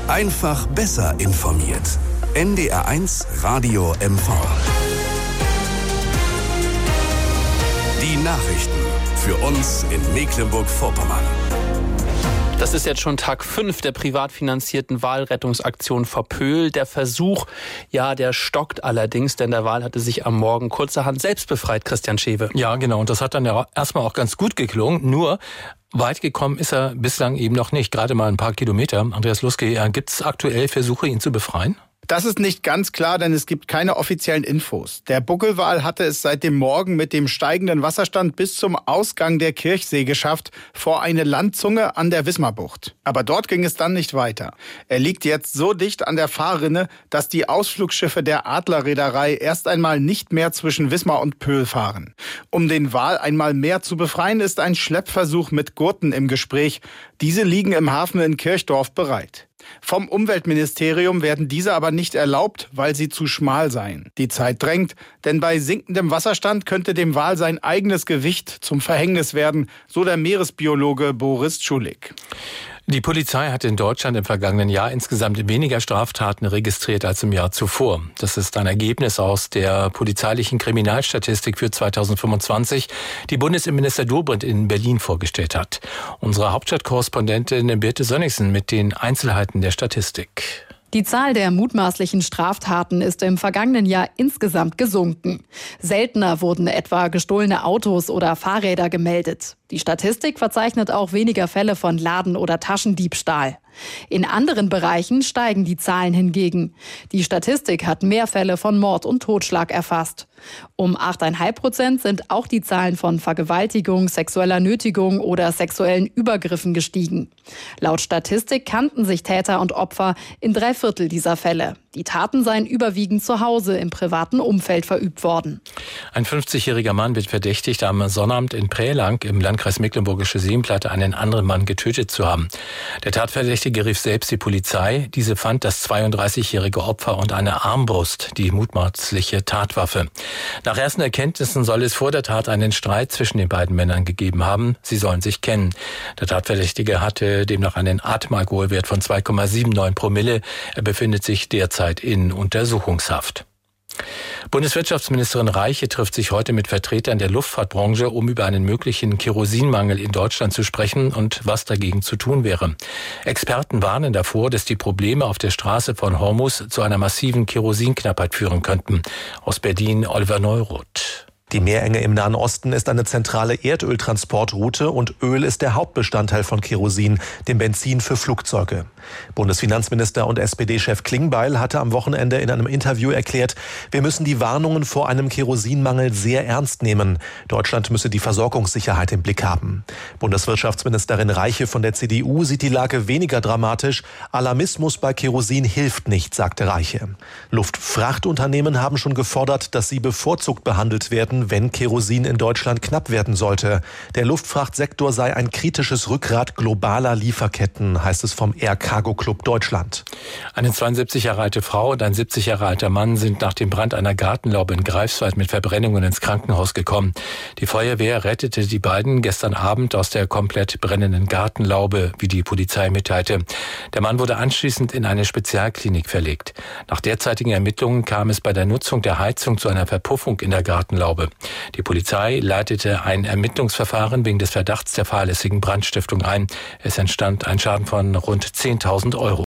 Einfach besser informiert. NDR1 Radio MV. Die Nachrichten für uns in Mecklenburg-Vorpommern. Das ist jetzt schon Tag 5 der privat finanzierten Wahlrettungsaktion Verpöhl. Der Versuch, der stockt allerdings, denn der Wahl hatte sich am Morgen kurzerhand selbst befreit, Christian Schewe. Ja, genau. Und das hat dann ja erstmal auch ganz gut geklungen. Nur weit gekommen ist er bislang eben noch nicht. Gerade mal ein paar Kilometer. Andreas Luske, gibt es aktuell Versuche, ihn zu befreien? Das ist nicht ganz klar, denn es gibt keine offiziellen Infos. Der Buckelwal hatte es seit dem Morgen mit dem steigenden Wasserstand bis zum Ausgang der Kirchsee geschafft, vor eine Landzunge an der Wismarbucht. Aber dort ging es dann nicht weiter. Er liegt jetzt so dicht an der Fahrrinne, dass die Ausflugsschiffe der Adler-Reederei erst einmal nicht mehr zwischen Wismar und Pöhl fahren. Um den Wal einmal mehr zu befreien, ist ein Schleppversuch mit Gurten im Gespräch. Diese liegen im Hafen in Kirchdorf bereit. Vom Umweltministerium werden diese aber nicht erlaubt, weil sie zu schmal seien. Die Zeit drängt, denn bei sinkendem Wasserstand könnte dem Wal sein eigenes Gewicht zum Verhängnis werden, so der Meeresbiologe Boris Tschulik. Die Polizei hat in Deutschland im vergangenen Jahr insgesamt weniger Straftaten registriert als im Jahr zuvor. Das ist ein Ergebnis aus der polizeilichen Kriminalstatistik für 2025, die Bundesinnenminister Dobrindt in Berlin vorgestellt hat. Unsere Hauptstadtkorrespondentin Birte Sönnigsen mit den Einzelheiten der Statistik. Die Zahl der mutmaßlichen Straftaten ist im vergangenen Jahr insgesamt gesunken. Seltener wurden etwa gestohlene Autos oder Fahrräder gemeldet. Die Statistik verzeichnet auch weniger Fälle von Laden- oder Taschendiebstahl. In anderen Bereichen steigen die Zahlen hingegen. Die Statistik hat mehr Fälle von Mord und Totschlag erfasst. Um 8,5% sind auch die Zahlen von Vergewaltigung, sexueller Nötigung oder sexuellen Übergriffen gestiegen. Laut Statistik kannten sich Täter und Opfer in 3/4 dieser Fälle. Die Taten seien überwiegend zu Hause im privaten Umfeld verübt worden. Ein 50-jähriger Mann wird verdächtigt, am Sonnabend in Prälang im Landkreis Mecklenburgische Seenplatte einen anderen Mann getötet zu haben. Der Tatverdächtige rief selbst die Polizei. Diese fand das 32-jährige Opfer und eine Armbrust, die mutmaßliche Tatwaffe. Nach ersten Erkenntnissen soll es vor der Tat einen Streit zwischen den beiden Männern gegeben haben. Sie sollen sich kennen. Der Tatverdächtige hatte demnach einen Atemalkoholwert von 2,79 Promille. Er befindet sich derzeit in Untersuchungshaft. Bundeswirtschaftsministerin Reiche trifft sich heute mit Vertretern der Luftfahrtbranche, um über einen möglichen Kerosinmangel in Deutschland zu sprechen und was dagegen zu tun wäre. Experten warnen davor, dass die Probleme auf der Straße von Hormuz zu einer massiven Kerosinknappheit führen könnten. Aus Berlin Oliver Neuroth. Die Meerenge im Nahen Osten ist eine zentrale Erdöltransportroute und Öl ist der Hauptbestandteil von Kerosin, dem Benzin für Flugzeuge. Bundesfinanzminister und SPD-Chef Klingbeil hatte am Wochenende in einem Interview erklärt, wir müssen die Warnungen vor einem Kerosinmangel sehr ernst nehmen. Deutschland müsse die Versorgungssicherheit im Blick haben. Bundeswirtschaftsministerin Reiche von der CDU sieht die Lage weniger dramatisch. Alarmismus bei Kerosin hilft nicht, sagte Reiche. Luftfrachtunternehmen haben schon gefordert, dass sie bevorzugt behandelt werden, wenn Kerosin in Deutschland knapp werden sollte. Der Luftfrachtsektor sei ein kritisches Rückgrat globaler Lieferketten, heißt es vom Air Cargo Club Deutschland. Eine 72 Jahre alte Frau und ein 70 Jahre alter Mann sind nach dem Brand einer Gartenlaube in Greifswald mit Verbrennungen ins Krankenhaus gekommen. Die Feuerwehr rettete die beiden gestern Abend aus der komplett brennenden Gartenlaube, wie die Polizei mitteilte. Der Mann wurde anschließend in eine Spezialklinik verlegt. Nach derzeitigen Ermittlungen kam es bei der Nutzung der Heizung zu einer Verpuffung in der Gartenlaube. Die Polizei leitete ein Ermittlungsverfahren wegen des Verdachts der fahrlässigen Brandstiftung ein. Es entstand ein Schaden von rund 10.000 Euro.